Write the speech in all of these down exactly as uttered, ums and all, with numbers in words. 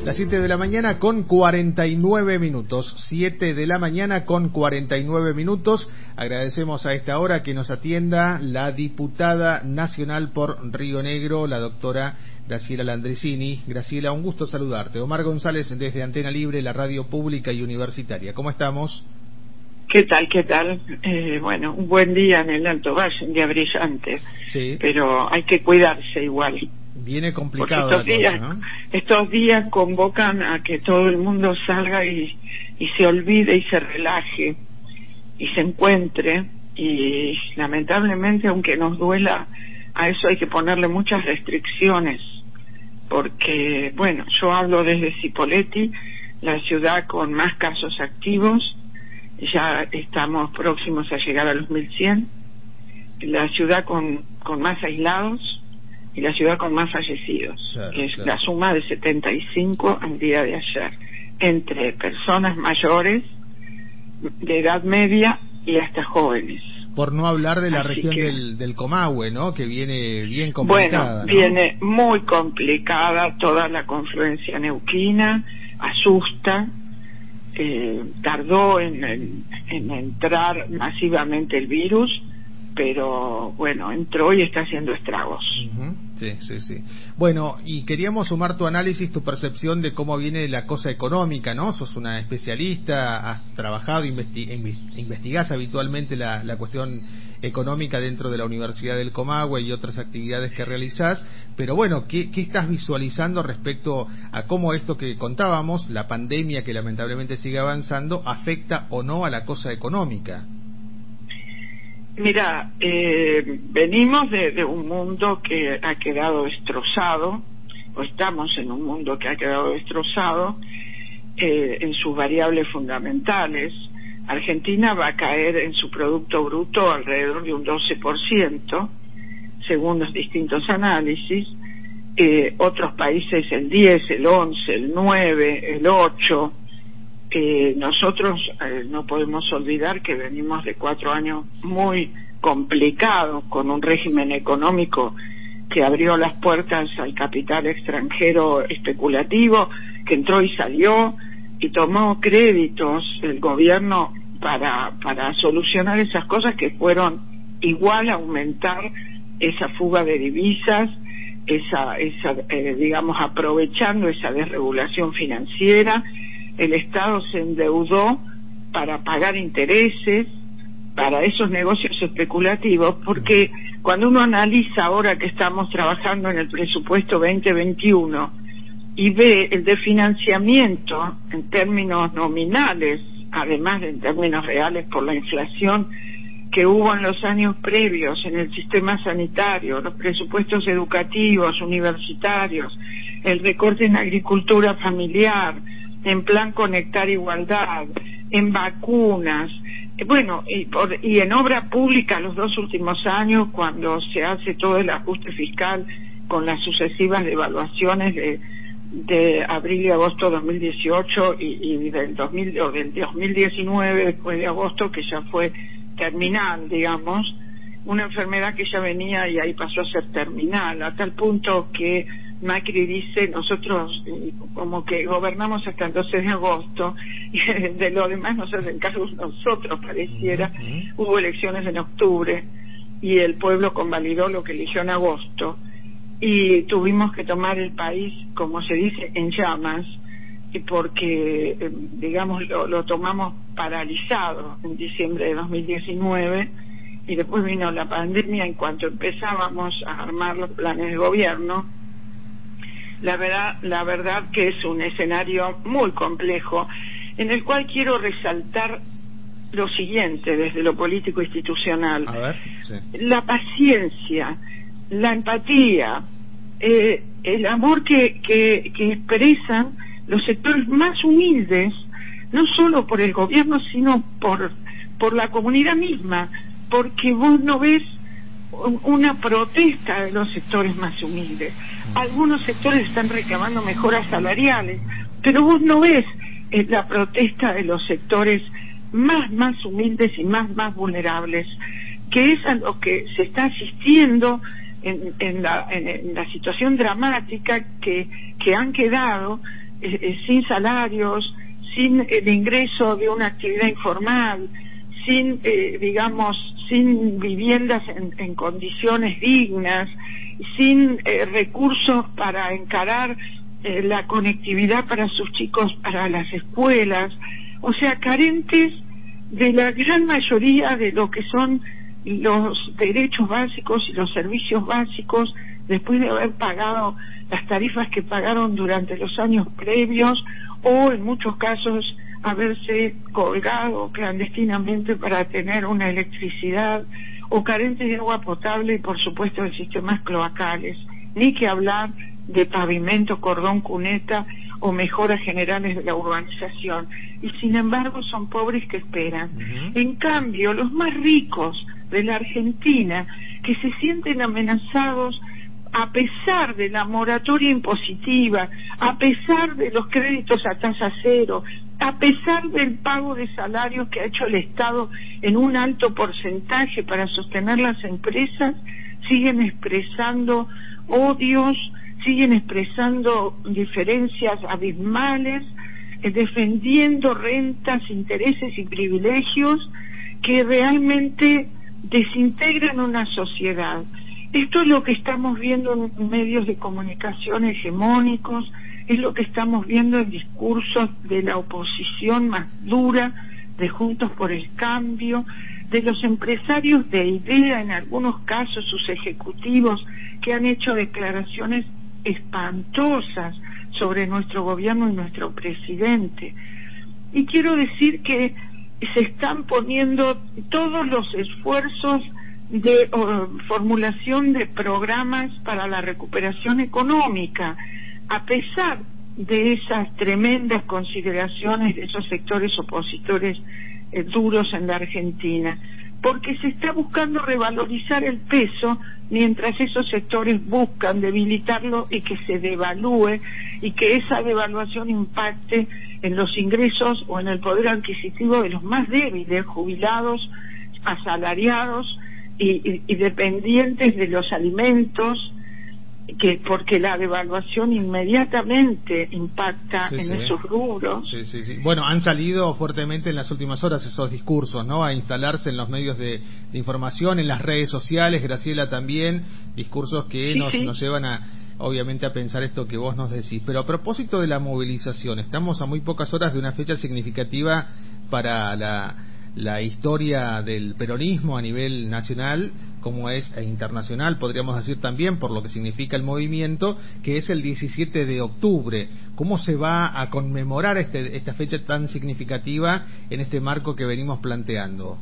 Las siete de la mañana con cuarenta y nueve minutos. siete de la mañana con cuarenta y nueve minutos. Agradecemos a esta hora que nos atienda la diputada nacional por Río Negro, la doctora Graciela Landresini. Graciela, un gusto saludarte. Omar González desde Antena Libre, la radio pública y universitaria. ¿Cómo estamos? ¿Qué tal, qué tal? Eh, bueno, un buen día en el Alto Valle, un día brillante. Sí. Pero hay que cuidarse igual. Viene complicado Porque estos la días, cosa, ¿no? Estos días convocan a que todo el mundo salga y, y se olvide y se relaje y se encuentre, y lamentablemente, aunque nos duela, a eso hay que ponerle muchas restricciones, porque, bueno, yo hablo desde Cipolletti, la ciudad con más casos activos, ya estamos próximos a llegar a los mil cien, la ciudad con, con más aislados y la ciudad con más fallecidos, Claro, que es claro. la suma de setenta y cinco al día de ayer, entre personas mayores, de edad media y hasta jóvenes. Por no hablar de la Así región que, del, del Comahue, ¿no? Que viene bien bueno, complicada, ¿no? viene muy complicada toda la confluencia neuquina, asusta, eh, tardó en, en, en entrar masivamente el virus, pero bueno, entró y está haciendo estragos. Uh-huh. Sí, sí, sí. Bueno, y queríamos sumar tu análisis, tu percepción de cómo viene la cosa económica, ¿no? Sos una especialista, has trabajado, investi- investigás habitualmente la, la cuestión económica dentro de la Universidad del Comahue y otras actividades que realizás, pero bueno, ¿qué, qué estás visualizando respecto a cómo esto que contábamos, la pandemia que lamentablemente sigue avanzando, afecta o no a la cosa económica? Mira, eh, venimos de, de un mundo que ha quedado destrozado, o estamos en un mundo que ha quedado destrozado eh, en sus variables fundamentales. Argentina va a caer en su Producto Bruto alrededor de un doce por ciento, según los distintos análisis. Eh, otros países el diez, el once, el nueve, el ocho. Eh, nosotros eh, no podemos olvidar que venimos de cuatro años muy complicados, con un régimen económico que abrió las puertas al capital extranjero especulativo, que entró y salió y tomó créditos el gobierno para para solucionar esas cosas, que fueron igual a aumentar esa fuga de divisas, esa esa eh, digamos aprovechando esa desregulación financiera. El Estado se endeudó para pagar intereses para esos negocios especulativos, porque cuando uno analiza ahora que estamos trabajando en el presupuesto veinte veintiuno y ve el desfinanciamiento en términos nominales, además de en términos reales por la inflación que hubo en los años previos en el sistema sanitario, los presupuestos educativos, universitarios, el recorte en agricultura familiar, en plan Conectar Igualdad, en vacunas, bueno, y, por, y en obra pública los dos últimos años, cuando se hace todo el ajuste fiscal con las sucesivas devaluaciones de, de abril y agosto de dos mil dieciocho y, y del, dos mil, o del dos mil diecinueve, después de agosto, que ya fue terminal, digamos, una enfermedad que ya venía y ahí pasó a ser terminal, a tal punto que Macri dice, nosotros eh, como que gobernamos hasta el doce de agosto y de lo demás nos hacen cargo nosotros, pareciera. Uh-huh. Hubo elecciones en octubre y el pueblo convalidó lo que eligió en agosto y tuvimos que tomar el país, como se dice, en llamas, porque eh, digamos lo, lo tomamos paralizado en diciembre de dos mil diecinueve y después vino la pandemia. En cuanto empezábamos a armar los planes de gobierno, La verdad, la verdad que es un escenario muy complejo, en el cual quiero resaltar lo siguiente desde lo político institucional. A ver, sí. La paciencia, la empatía, eh, el amor que, que, que expresan los sectores más humildes, no solo por el gobierno, sino por, por la comunidad misma, porque vos no ves una protesta de los sectores más humildes. Algunos sectores están reclamando mejoras salariales, pero vos no ves eh, la protesta de los sectores más más humildes y más más vulnerables, que es a lo que se está asistiendo en, en, la, en, en la situación dramática que, que han quedado eh, sin salarios, sin el ingreso de una actividad informal, sin, eh, digamos, sin viviendas en, en condiciones dignas, sin eh, recursos para encarar eh, la conectividad para sus chicos, para las escuelas, o sea, carentes de la gran mayoría de lo que son los derechos básicos y los servicios básicos, después de haber pagado las tarifas que pagaron durante los años previos, o en muchos casos haberse colgado clandestinamente para tener una electricidad, o carentes de agua potable y por supuesto de sistemas cloacales, ni que hablar de pavimento, cordón cuneta o mejoras generales de la urbanización. Y sin embargo son pobres que esperan. Uh-huh. En cambio, los más ricos de la Argentina, que se sienten amenazados a pesar de la moratoria impositiva, a pesar de los créditos a tasa cero, a pesar del pago de salarios que ha hecho el Estado en un alto porcentaje para sostener las empresas, siguen expresando odios, siguen expresando diferencias abismales, eh, defendiendo rentas, intereses y privilegios que realmente desintegran una sociedad. Esto es lo que estamos viendo en medios de comunicación hegemónicos, es lo que estamos viendo en discursos de la oposición más dura, de Juntos por el Cambio, de los empresarios de idea, en algunos casos sus ejecutivos, que han hecho declaraciones espantosas sobre nuestro gobierno y nuestro presidente. Y quiero decir que se están poniendo todos los esfuerzos de uh, formulación de programas para la recuperación económica, a pesar de esas tremendas consideraciones de esos sectores opositores eh, duros en la Argentina, porque se está buscando revalorizar el peso mientras esos sectores buscan debilitarlo y que se devalúe y que esa devaluación impacte en los ingresos o en el poder adquisitivo de los más débiles, jubilados, asalariados y, y, y dependientes de los alimentos, que porque la devaluación inmediatamente impacta sí, en sí. esos rubros. Sí, sí, sí. Bueno, han salido fuertemente en las últimas horas esos discursos, ¿no? A instalarse en los medios de, de información, en las redes sociales, Graciela, también, discursos que sí, nos, sí. nos llevan a, obviamente, a pensar esto que vos nos decís. Pero a propósito de la movilización, estamos a muy pocas horas de una fecha significativa para la, la historia del peronismo a nivel nacional, como es e internacional, podríamos decir también, por lo que significa el movimiento, que es el diecisiete de octubre. ¿Cómo se va a conmemorar este, esta fecha tan significativa en este marco que venimos planteando?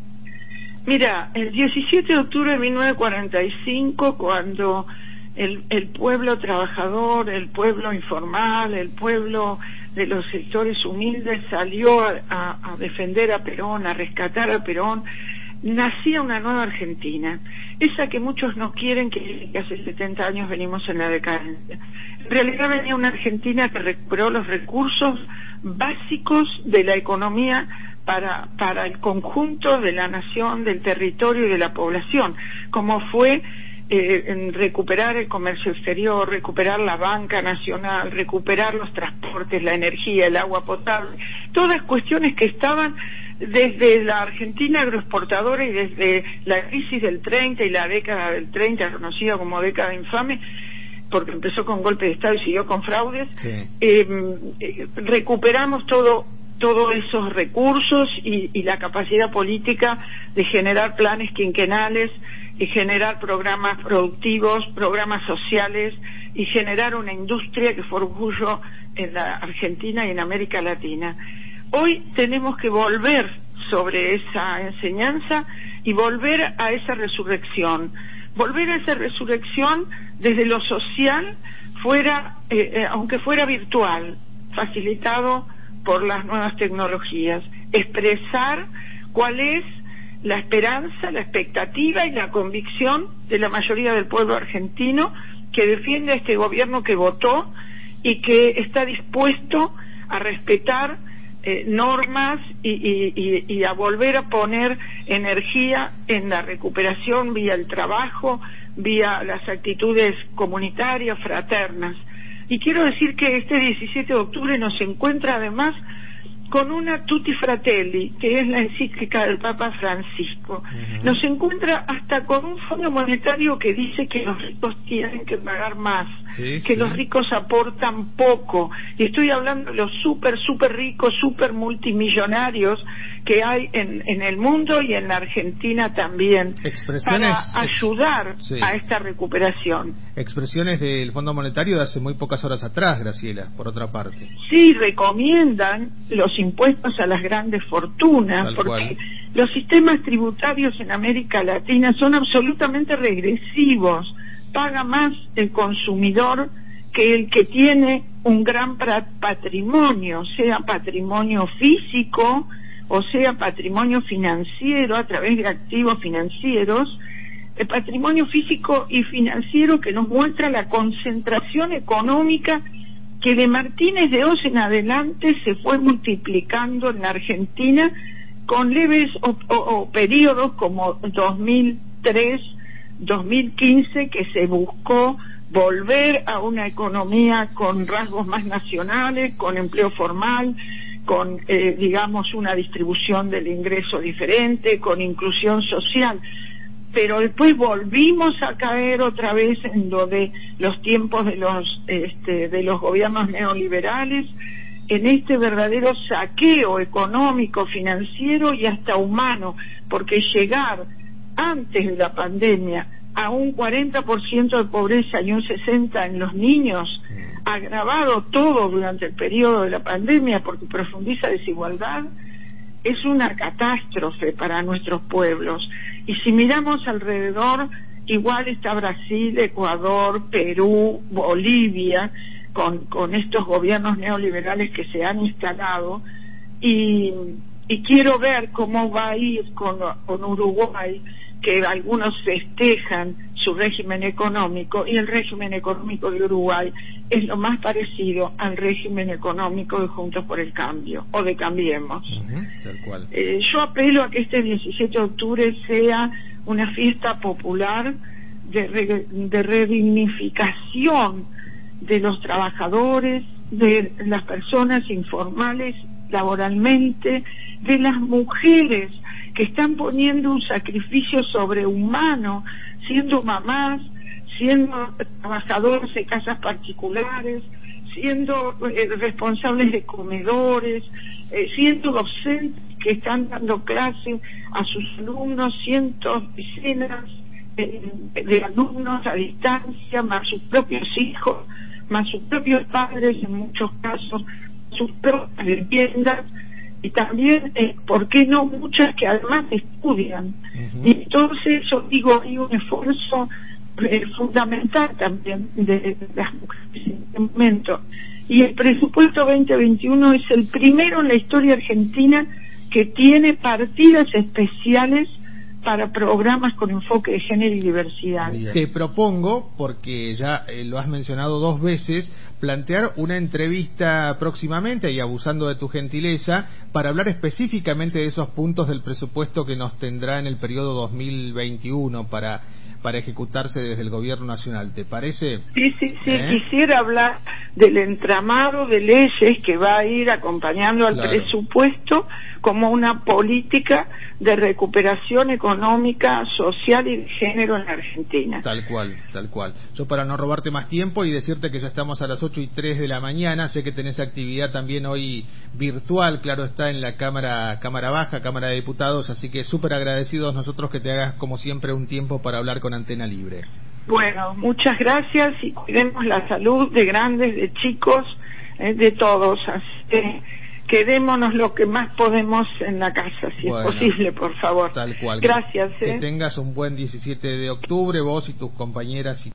Mira, el diecisiete de octubre de mil novecientos cuarenta y cinco, cuando el, el pueblo trabajador, el pueblo informal, el pueblo de los sectores humildes salió a, a, a defender a Perón, a rescatar a Perón, nacía una nueva Argentina, esa que muchos no quieren, que hace setenta años venimos en la decadencia. En realidad venía una Argentina que recuperó los recursos básicos de la economía para, para el conjunto de la nación, del territorio y de la población, como fue eh, en recuperar el comercio exterior, recuperar la banca nacional, recuperar los transportes, la energía, el agua potable, todas cuestiones que estaban desde la Argentina agroexportadora y desde la crisis del treinta y la década del treinta, conocida como década infame, porque empezó con golpe de Estado y siguió con fraudes, sí. eh, eh, recuperamos todo todos esos recursos y, y la capacidad política de generar planes quinquenales y generar programas productivos, programas sociales y generar una industria que fue orgullo en la Argentina y en América Latina. Hoy tenemos que volver sobre esa enseñanza y volver a esa resurrección, volver a esa resurrección desde lo social, fuera, eh, eh, aunque fuera virtual, facilitado por las nuevas tecnologías, expresar cuál es la esperanza, la expectativa y la convicción de la mayoría del pueblo argentino que defiende a este gobierno que votó y que está dispuesto a respetar Eh, normas y, y, y, y a volver a poner energía en la recuperación vía el trabajo, vía las actitudes comunitarias, fraternas. Y quiero decir que este diecisiete de octubre nos encuentra además con una Tutti Fratelli, que es la encíclica del Papa Francisco. Uh-huh. Nos encuentra hasta con un Fondo Monetario que dice que los ricos tienen que pagar más, sí, que sí. los ricos aportan poco. Y estoy hablando de los súper, súper ricos, súper multimillonarios que hay en, en el mundo y en la Argentina también, Expresiones, para ayudar ex, sí. a esta recuperación. Expresiones del Fondo Monetario de hace muy pocas horas atrás, Graciela, por otra parte. Sí, recomiendan los impuestos a las grandes fortunas, Tal porque cual. Los sistemas tributarios en América Latina son absolutamente regresivos. Paga más el consumidor que el que tiene un gran patrimonio, sea patrimonio físico o sea patrimonio financiero a través de activos financieros. El patrimonio físico y financiero que nos muestra la concentración económica que de Martínez de Hoz en adelante se fue multiplicando en la Argentina, con leves o, o, o periodos como dos mil tres, dos mil quince, que se buscó volver a una economía con rasgos más nacionales, con empleo formal, con eh, digamos una distribución del ingreso diferente, con inclusión social. Pero después volvimos a caer otra vez en lo de los tiempos de los este, de los gobiernos neoliberales, en este verdadero saqueo económico, financiero y hasta humano, porque llegar antes de la pandemia a un cuarenta por ciento de pobreza y un sesenta por ciento en los niños, agravado todo durante el periodo de la pandemia porque profundiza desigualdad, es una catástrofe para nuestros pueblos. Y si miramos alrededor, igual está Brasil, Ecuador, Perú, Bolivia, con, con estos gobiernos neoliberales que se han instalado, y, y quiero ver cómo va a ir con, con Uruguay, que algunos festejan su régimen económico, y el régimen económico de Uruguay es lo más parecido al régimen económico de Juntos por el Cambio, o de Cambiemos. Uh-huh, tal cual. Eh, yo apelo a que este diecisiete de octubre sea una fiesta popular de, re, de redignificación de los trabajadores, de las personas informales laboralmente, de las mujeres que están poniendo un sacrificio sobrehumano, siendo mamás, siendo trabajadoras de casas particulares, siendo eh, responsables de comedores, eh, siendo docentes que están dando clases a sus alumnos, cientos, decenas de, de alumnos a distancia, más sus propios hijos, más sus propios padres en muchos casos, sus propias viviendas, y también, eh, ¿por qué no muchas que además estudian? Uh-huh. Y entonces yo digo, hay un esfuerzo eh, fundamental también de, de las mujeres en este momento. Y el presupuesto veinte veintiuno es el primero en la historia argentina que tiene partidas especiales para programas con enfoque de género y diversidad. Te propongo, porque ya eh, lo has mencionado dos veces, plantear una entrevista próximamente, y abusando de tu gentileza, para hablar específicamente de esos puntos del presupuesto que nos tendrá en el periodo dos mil veintiuno para para ejecutarse desde el gobierno nacional. ¿Te parece? Sí, sí, sí. ¿Eh? Quisiera hablar del entramado de leyes que va a ir acompañando al claro. presupuesto como una política de recuperación económica, social y de género en la Argentina. Tal cual, tal cual. Yo, para no robarte más tiempo y decirte que ya estamos a las ocho y tres de la mañana, sé que tenés actividad también hoy virtual, claro está, en la Cámara Cámara Baja, Cámara de Diputados, así que súper agradecidos nosotros que te hagas como siempre un tiempo para hablar con Antena Libre. Bueno, muchas gracias, y cuidemos la salud de grandes, de chicos, eh, de todos, así que quedémonos lo que más podemos en la casa, si bueno, es posible, por favor. Tal cual. Gracias. Que eh. tengas un buen diecisiete de octubre, vos y tus compañeras y